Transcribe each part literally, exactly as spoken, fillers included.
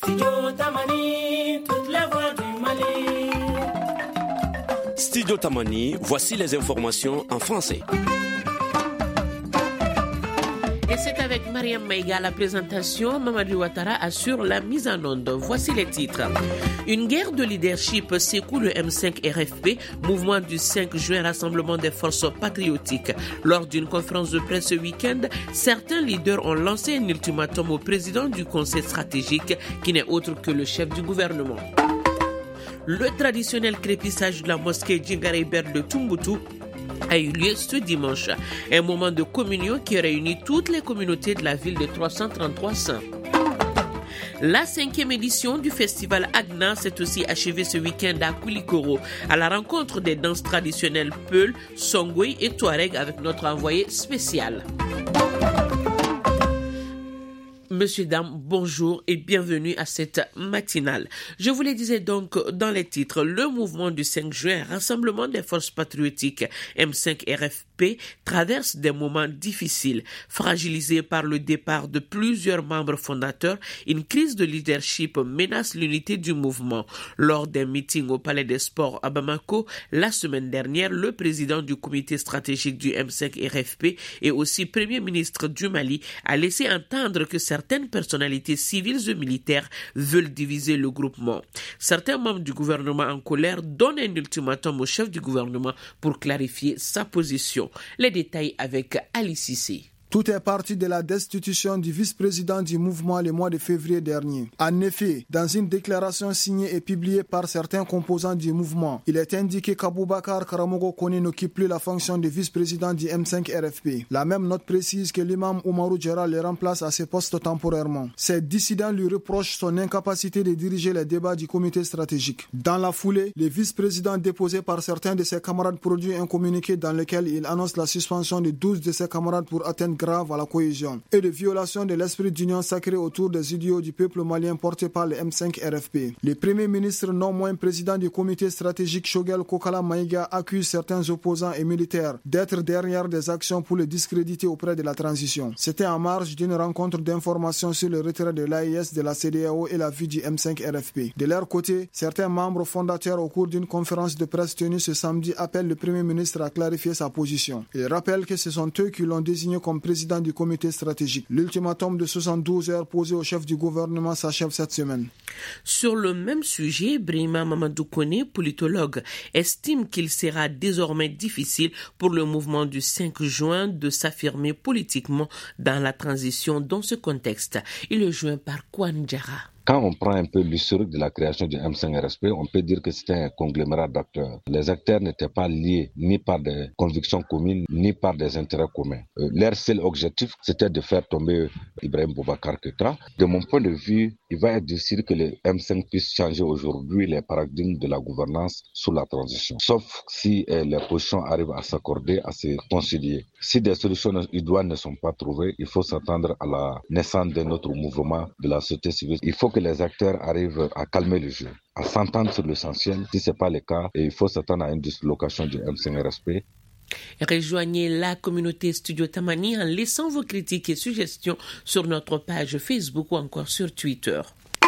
Studio Tamani, toute la voix du Mali. Studio Tamani, voici les informations en français. Et c'est avec Mariam Maïga à la présentation, Mamadou Ouattara assure la mise en onde. Voici les titres. Une guerre de leadership secoue le M cinq R F P, mouvement du cinq juin, rassemblement des forces patriotiques. Lors d'une conférence de presse ce week-end, certains leaders ont lancé un ultimatum au président du conseil stratégique, qui n'est autre que le chef du gouvernement. Le traditionnel crépissage de la mosquée Djingareyber de Tumboutou a eu lieu ce dimanche. Un moment de communion qui réunit toutes les communautés de la ville de trois cent trente-trois saints. La cinquième édition du festival Agna s'est aussi achevée ce week-end à Koulikoro, à la rencontre des danses traditionnelles Peul, Songwe et Touareg avec notre envoyé spécial. Monsieur, dames, bonjour et bienvenue à cette matinale. Je vous le disais donc dans les titres, le mouvement du cinq juin, rassemblement des forces patriotiques M cinq R F P, traverse des moments difficiles. Fragilisé par le départ de plusieurs membres fondateurs, une crise de leadership menace l'unité du mouvement. Lors d'un meeting au Palais des Sports à Bamako, la semaine dernière, le président du comité stratégique du M cinq R F P et aussi premier ministre du Mali a laissé entendre que certains Certaines personnalités civiles et militaires veulent diviser le groupement. Certains membres du gouvernement en colère donnent un ultimatum au chef du gouvernement pour clarifier sa position. Les détails avec Ali Cissé. Tout est parti de la destitution du vice-président du mouvement le mois de février dernier. En effet, dans une déclaration signée et publiée par certains composants du mouvement, il est indiqué qu'Aboubacar Karamogo Koné n'occupe plus la fonction de vice-président du M cinq R F P. La même note précise que l'imam Oumarou Djera le remplace à ce poste temporairement. Ces dissidents lui reprochent son incapacité de diriger les débats du comité stratégique. Dans la foulée, le vice-président déposé par certains de ses camarades produit un communiqué dans lequel il annonce la suspension de douze de ses camarades pour atteindre grave à la cohésion et de violation de l'esprit d'union sacrée autour des idéaux du peuple malien porté par le M cinq R F P. Le premier ministre, non moins président du comité stratégique Shogel Kokala Maïga, accuse certains opposants et militaires d'être derrière des actions pour le discréditer auprès de la transition. C'était en marge d'une rencontre d'information sur le retrait de l'A I S de la C D A O et la vie du M cinq R F P. De leur côté, certains membres fondateurs au cours d'une conférence de presse tenue ce samedi appellent le premier ministre à clarifier sa position. Ils rappellent que ce sont eux qui l'ont désigné comme président du comité stratégique. L'ultimatum de soixante-douze heures posé au chef du gouvernement s'achève cette semaine. Sur le même sujet, Brima Mamadou Koné, politologue, estime qu'il sera désormais difficile pour le mouvement du cinq juin de s'affirmer politiquement dans la transition dans ce contexte. Il est joint par Kwan Djara. Quand on prend un peu l'historique de la création du M cinq R F P, on peut dire que c'était un conglomérat d'acteurs. Les acteurs n'étaient pas liés ni par des convictions communes, ni par des intérêts communs. Euh, leur seul objectif, c'était de faire tomber Ibrahim Boubacar Keïta. De mon point de vue, il va être difficile que le M cinq puisse changer aujourd'hui les paradigmes de la gouvernance sous la transition. Sauf si euh, les positions arrivent à s'accorder, à se concilier. Si des solutions idoines ne sont pas trouvées, il faut s'attendre à la naissance d'un autre mouvement de la société civile. Il faut que les acteurs arrivent à calmer le jeu, à s'entendre sur l'essentiel. Si ce n'est pas le cas, il faut s'attendre à une dislocation du M cinq R F P. Rejoignez la communauté Studio Tamani en laissant vos critiques et suggestions sur notre page Facebook ou encore sur Twitter.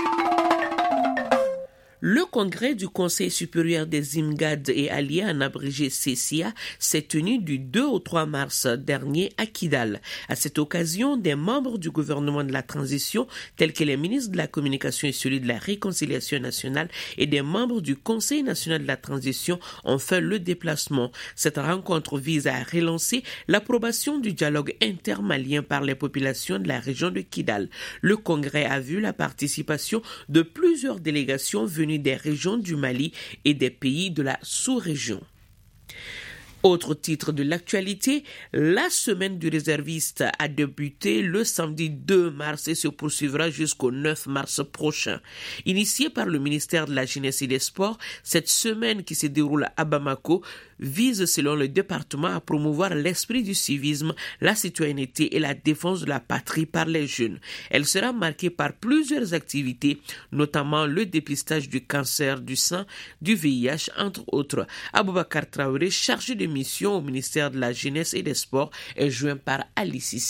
Le congrès du Conseil supérieur des Imgad et alliés, en abrégé C S I A, s'est tenu du deux au trois mars dernier à Kidal. À cette occasion, des membres du gouvernement de la transition, tels que les ministres de la Communication et celui de la Réconciliation nationale, et des membres du Conseil national de la transition ont fait le déplacement. Cette rencontre vise à relancer l'approbation du dialogue intermalien par les populations de la région de Kidal. Le congrès a vu la participation de plusieurs délégations venues des régions du Mali et des pays de la sous-région. Autre titre de l'actualité, la semaine du réserviste a débuté le samedi deux mars et se poursuivra jusqu'au neuf mars prochain. Initiée par le ministère de la Jeunesse et des Sports, cette semaine qui se déroule à Bamako vise, selon le département, à promouvoir l'esprit du civisme, la citoyenneté et la défense de la patrie par les jeunes. Elle sera marquée par plusieurs activités, notamment le dépistage du cancer du sein, du V I H, entre autres. Aboubacar Traoré, chargé de mission au ministère de la Jeunesse et des Sports, est joint par Ali Cissé.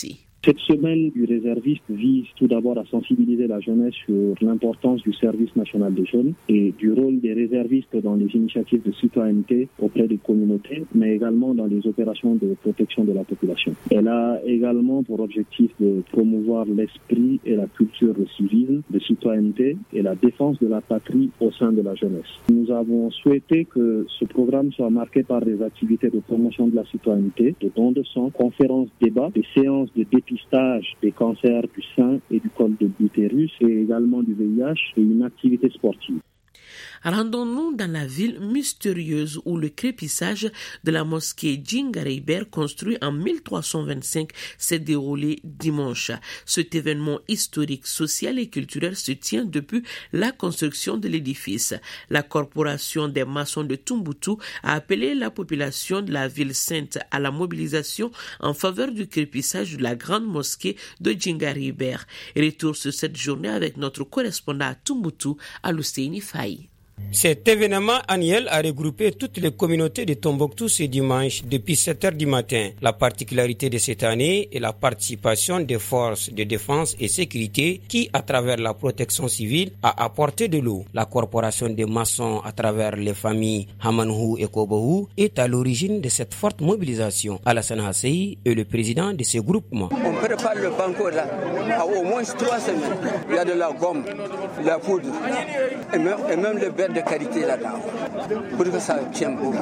Cette semaine du réserviste vise tout d'abord à sensibiliser la jeunesse sur l'importance du service national des jeunes et du rôle des réservistes dans les initiatives de citoyenneté auprès des communautés, mais également dans les opérations de protection de la population. Elle a également pour objectif de promouvoir l'esprit et la culture de civisme, de citoyenneté et la défense de la patrie au sein de la jeunesse. Nous avons souhaité que ce programme soit marqué par des activités de promotion de la citoyenneté, de dons de sang, conférences, débats, des séances de dépistage des cancers du sein et du col de l'utérus et également du V I H et une activité sportive. Rendons-nous dans la ville mystérieuse où le crépissage de la mosquée Djingareyber, construit en mille trois cent vingt-cinq, s'est déroulé dimanche. Cet événement historique, social et culturel se tient depuis la construction de l'édifice. La corporation des maçons de Tombouctou a appelé la population de la ville sainte à la mobilisation en faveur du crépissage de la grande mosquée de Djingareyber. Retour sur cette journée avec notre correspondant à Tombouctou, Alusseini Faye. Cet événement annuel a regroupé toutes les communautés de Tombouctou ce dimanche depuis sept heures du matin. La particularité de cette année est la participation des forces de défense et sécurité qui, à travers la protection civile, a apporté de l'eau. La corporation des maçons, à travers les familles Hamanhou et Kobohou, est à l'origine de cette forte mobilisation. Alassane Hassei est le président de ce groupement. On prépare le banco là à au moins trois semaines. Il y a de la gomme, de la poudre et même, et même le beurre de qualité là-dedans pour que ça tienne beaucoup.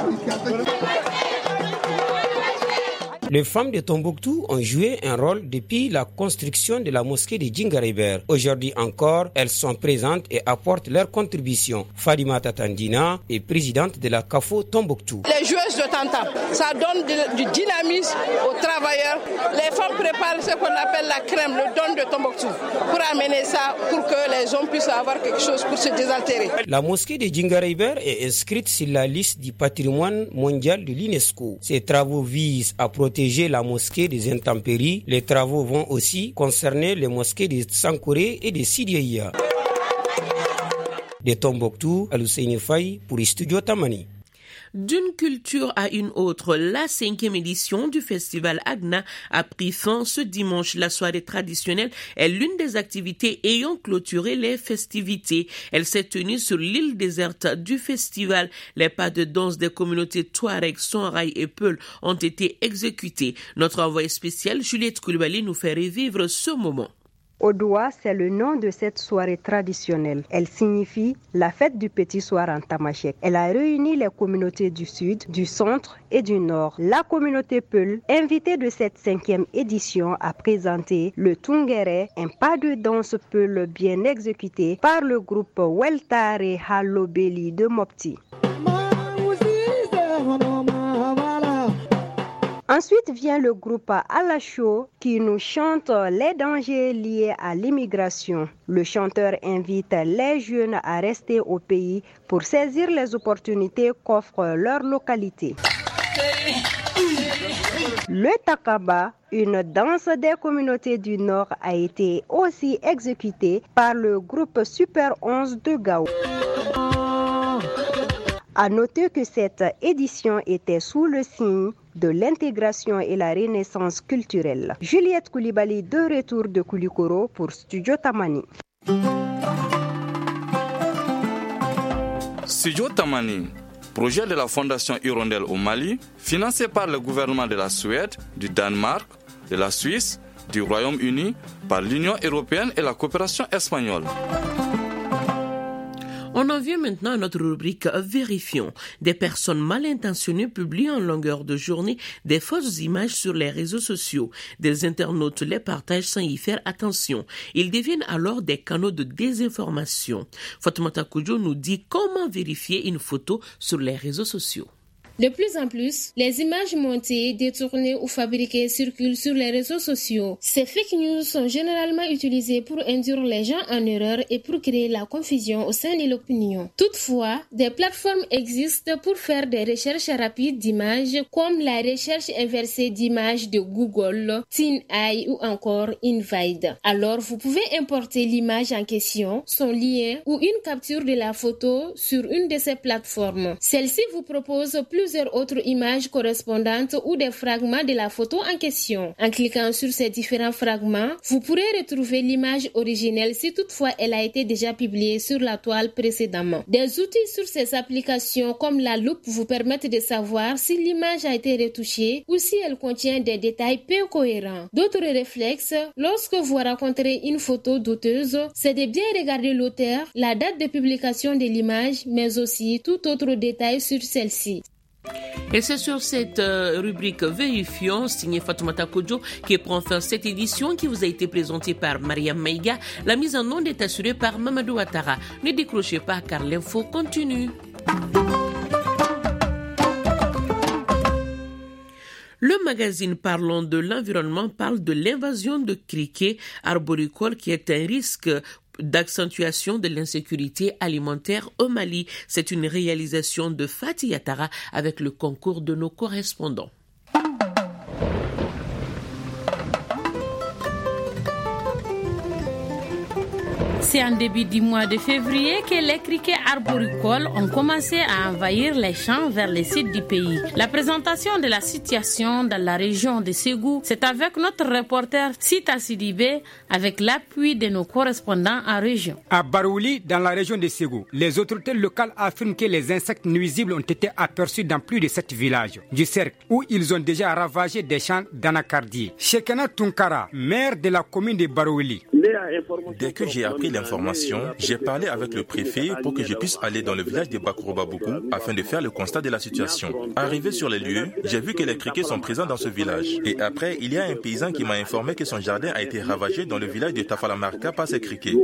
Les femmes de Tombouctou ont joué un rôle depuis la construction de la mosquée de Djingareyber. Aujourd'hui encore, elles sont présentes et apportent leur contribution. Fadima Tatandina est présidente de la C A F O Tombouctou. Les joueuses de Tantam, ça donne du dynamisme aux travailleurs. Les femmes préparent ce qu'on appelle la crème, le don de Tombouctou, pour amener ça, pour que les hommes puissent avoir quelque chose pour se désaltérer. La mosquée de Djingareyber est inscrite sur la liste du patrimoine mondial de l'UNESCO. Ces travaux visent à protéger la mosquée des intempéries. Les travaux vont aussi concerner les mosquées de Sankoré et de Sidiaya. De Tombouctou, Alusseini Faye pour Studio Tamani. D'une culture à une autre, la cinquième édition du festival Agna a pris fin ce dimanche. La soirée traditionnelle est l'une des activités ayant clôturé les festivités. Elle s'est tenue sur l'île déserte du festival. Les pas de danse des communautés Touareg, Sonrai et Peul ont été exécutés. Notre envoyé spécial Juliette Koulibaly nous fait revivre ce moment. Odoa, c'est le nom de cette soirée traditionnelle. Elle signifie la fête du petit soir en tamashek. Elle a réuni les communautés du sud, du centre et du nord. La communauté Peul, invitée de cette cinquième édition, a présenté le Tungere, un pas de danse Peul bien exécuté par le groupe Weltare Halobeli de Mopti. Ensuite vient le groupe Alacho qui nous chante les dangers liés à l'immigration. Le chanteur invite les jeunes à rester au pays pour saisir les opportunités qu'offre leur localité. Le Takaba, une danse des communautés du Nord, a été aussi exécutée par le groupe Super onze de Gao. À noter que cette édition était sous le signe de l'intégration et la renaissance culturelle. Juliette Koulibaly de retour de Koulikoro pour Studio Tamani. Studio Tamani, projet de la Fondation Hirondelle au Mali, financé par le gouvernement de la Suède, du Danemark, de la Suisse, du Royaume-Uni, par l'Union européenne et la coopération espagnole. On en vient maintenant à notre rubrique Vérifions. Des personnes mal intentionnées publient en longueur de journée des fausses images sur les réseaux sociaux. Des internautes les partagent sans y faire attention. Ils deviennent alors des canaux de désinformation. Fatoumata Koudjo nous dit comment vérifier une photo sur les réseaux sociaux. De plus en plus, les images montées, détournées ou fabriquées circulent sur les réseaux sociaux. Ces fake news sont généralement utilisées pour induire les gens en erreur et pour créer la confusion au sein de l'opinion. Toutefois, des plateformes existent pour faire des recherches rapides d'images comme la recherche inversée d'images de Google, TinEye ou encore Invide. Alors, vous pouvez importer l'image en question, son lien ou une capture de la photo sur une de ces plateformes. Celle-ci vous propose plus plusieurs autres images correspondantes ou des fragments de la photo en question. En cliquant sur ces différents fragments, vous pourrez retrouver l'image originelle si toutefois elle a été déjà publiée sur la toile précédemment. Des outils sur ces applications comme la loupe vous permettent de savoir si l'image a été retouchée ou si elle contient des détails peu cohérents. D'autres réflexes, lorsque vous rencontrez une photo douteuse, c'est de bien regarder l'auteur, la date de publication de l'image, mais aussi tout autre détail sur celle-ci. Et c'est sur cette euh, rubrique Vérifions, signée Fatoumata Kodjo, qui prend fin cette édition qui vous a été présentée par Mariam Maïga. La mise en onde est assurée par Mamadou Ouattara. Ne décrochez pas car l'info continue. Le magazine Parlons de l'environnement parle de l'invasion de criquets arboricoles qui est un risque d'accentuation de l'insécurité alimentaire au Mali. C'est une réalisation de Fatih Yatara avec le concours de nos correspondants. C'est en début du mois de février que les criquets arboricoles ont commencé à envahir les champs vers les sites du pays. La présentation de la situation dans la région de Ségou, c'est avec notre reporter Sita Sidibé, avec l'appui de nos correspondants en région. À Barouli, dans la région de Ségou, les autorités locales affirment que les insectes nuisibles ont été aperçus dans plus de sept villages du cercle, où ils ont déjà ravagé des champs d'anacardier. Shekana Tunkara, maire de la commune de Barouli. Dès que j'ai appris l'information, j'ai parlé avec le préfet pour que je puisse aller dans le village de Bakouroubaboukou afin de faire le constat de la situation. Arrivé sur les lieux, j'ai vu que les criquets sont présents dans ce village. Et après, il y a un paysan qui m'a informé que son jardin a été ravagé dans le village de Tafalamarka par ces criquets.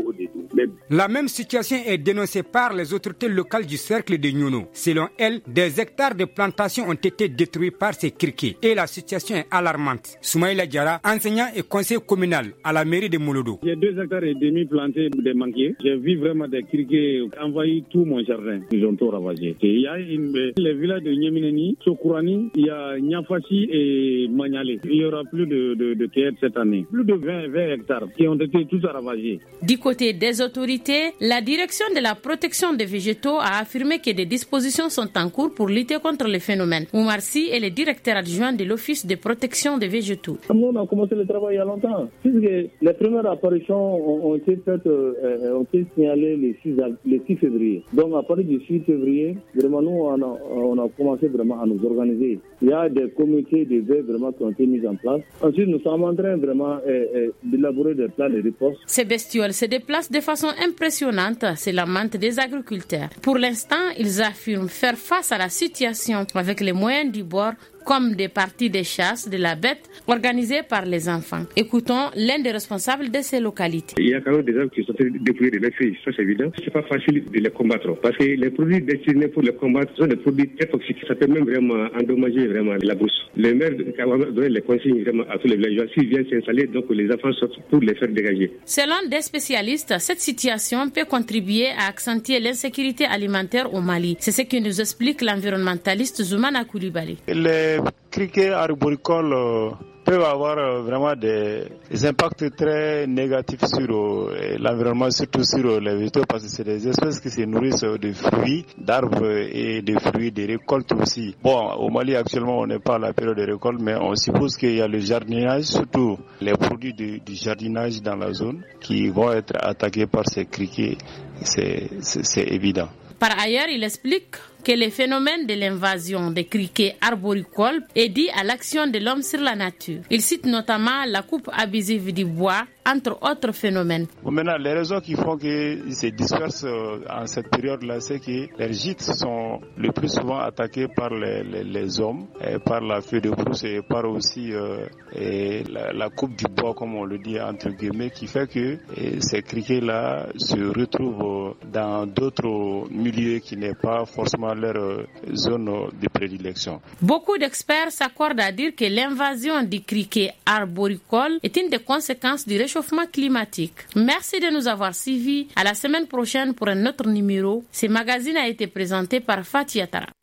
La même situation est dénoncée par les autorités locales du cercle de Nyuno. Selon elles, des hectares de plantations ont été détruits par ces criquets et la situation est alarmante. Soumaïla Diara, enseignant et conseiller communal à la mairie de Mouloudou. J'ai deux hectares et demi plantés des manguiers. J'ai vu vraiment des criquets envahir tout mon jardin. Ils ont tout ravagé. Et il y a une, les villages de Nyemineni, Sokourani, il y a Nyafachi et Magnale. Il y aura plus de, de, de cueillettes cette année. Plus de vingt, vingt hectares qui ont été tous ravagés. Du côté des autorités, la direction de la protection des végétaux a affirmé que des dispositions sont en cours pour lutter contre le phénomène. Oumar Sy est le directeur adjoint de l'Office de protection des végétaux. On a commencé le travail il y a longtemps. Puisque les premières apparitions ont, ont été faites, euh, ont été signalées le six, le six février. Donc à partir du six février, vraiment nous on a, on a commencé vraiment à nous organiser. Il y a des comités de veille vraiment qui ont été mis en place. Ensuite nous sommes en train vraiment euh, euh, d'élaborer des plans de riposte. Ces bestioles se déplacent de façon impressionnante, c'est la lamente des agriculteurs. Pour l'instant, ils affirment faire face à la situation avec les moyens du bord, comme des parties de chasse de la bête organisées par les enfants. Écoutons l'un des responsables de ces localités. Il y a quand même des gens qui sont dépouillés de leurs filles, ça c'est évident. C'est pas facile de les combattre parce que les produits destinés pour les combattre sont des produits très toxiques. Ça peut même vraiment endommager vraiment la brousse. Le maire doit donner les consignes vraiment à tous les villageois. S'ils viennent s'installer, donc les enfants sortent pour les faire dégager. Selon des spécialistes, cette situation peut contribuer à accentuer l'insécurité alimentaire au Mali. C'est ce que nous explique l'environnementaliste Zoumana Koulibaly. Les criquets arboricoles euh, peuvent avoir euh, vraiment des, des impacts très négatifs sur euh, l'environnement, surtout sur euh, les végétaux, parce que c'est des espèces qui se nourrissent euh, de fruits, d'arbres et de fruits, de récoltes aussi. Bon, au Mali actuellement on n'est pas à la période de récolte, mais on suppose qu'il y a le jardinage, surtout les produits de, du jardinage dans la zone, qui vont être attaqués par ces criquets, c'est, c'est, c'est évident. Par ailleurs, il explique que le phénomène de l'invasion des criquets arboricoles est dû à l'action de l'homme sur la nature. Il cite notamment la coupe abusive du bois, entre autres phénomènes. Bon, maintenant, les raisons qui font qu'ils se dispersent en cette période-là, c'est que les gîtes sont le plus souvent attaqués par les, les, les hommes, et par la feuille de brousse et par aussi euh, et la, la coupe du bois, comme on le dit entre guillemets, qui fait que et ces criquets-là se retrouvent dans d'autres milieux qui n'est pas forcément leur zone de prédilection. Beaucoup d'experts s'accordent à dire que l'invasion du criquet arboricole est une des conséquences du réchauffement climatique. Merci de nous avoir suivis. À la semaine prochaine pour un autre numéro. Ce magazine a été présenté par Fatih Yatara.